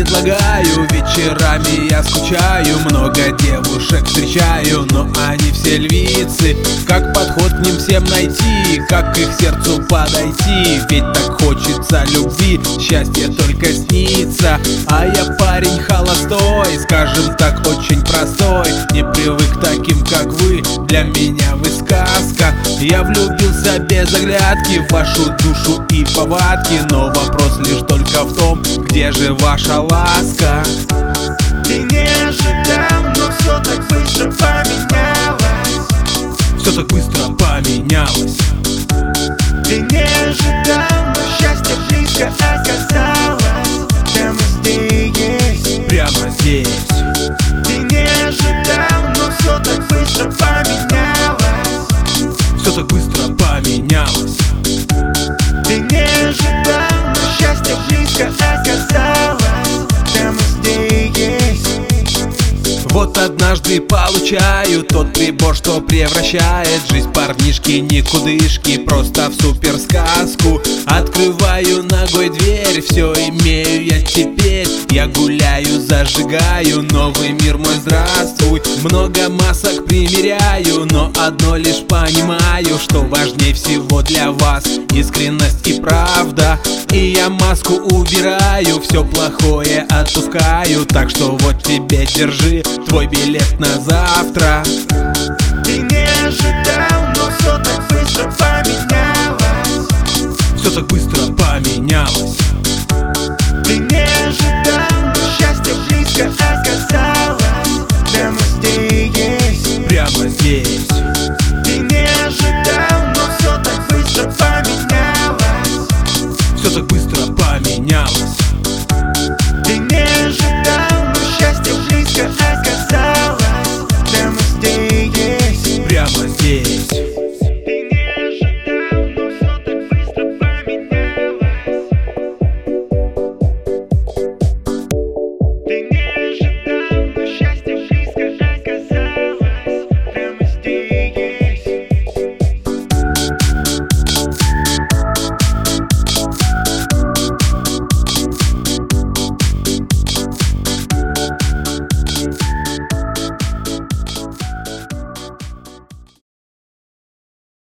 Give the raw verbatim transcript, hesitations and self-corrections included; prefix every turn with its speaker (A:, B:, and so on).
A: предлагаю. Вечерами я скучаю, много девушек встречаю, но они все львицы. Как подход к ним всем найти, как их сердцу подойти? Ведь так хочется любви, счастье только снится. А я парень холостой, скажем так, очень простой. Не привык к таким, как вы, для меня вы сказка. Я влюбился без оглядки в вашу душу и повадки, но вопрос лишь только в том, где же ваша ласка?
B: Ты не ожидал, но все так быстро поменялось.
A: Все так быстро поменялось.
B: Ты не ожидал, но счастье близко оказалось. Прямо здесь,
A: прямо здесь.
B: Ты не ожидал, но все так быстро поменялось.
A: Все так быстро поменялось.
B: Ты не ожидал, но счастье близко оказалось. Прямо здесь.
A: Вот однажды получаю тот прибор, что превращает жизнь парнишки никудышки просто в суперсказку. Открываю ногой дверь, все имею я теперь. Я гуляю, зажигаю, новый мир мой, здравствуй. Много масок примеряю, но одно лишь понимаю, что важнее всего для вас искренность и правда. И я маску убираю, все плохое отпускаю. Так что вот тебе, держи твой билет на завтра.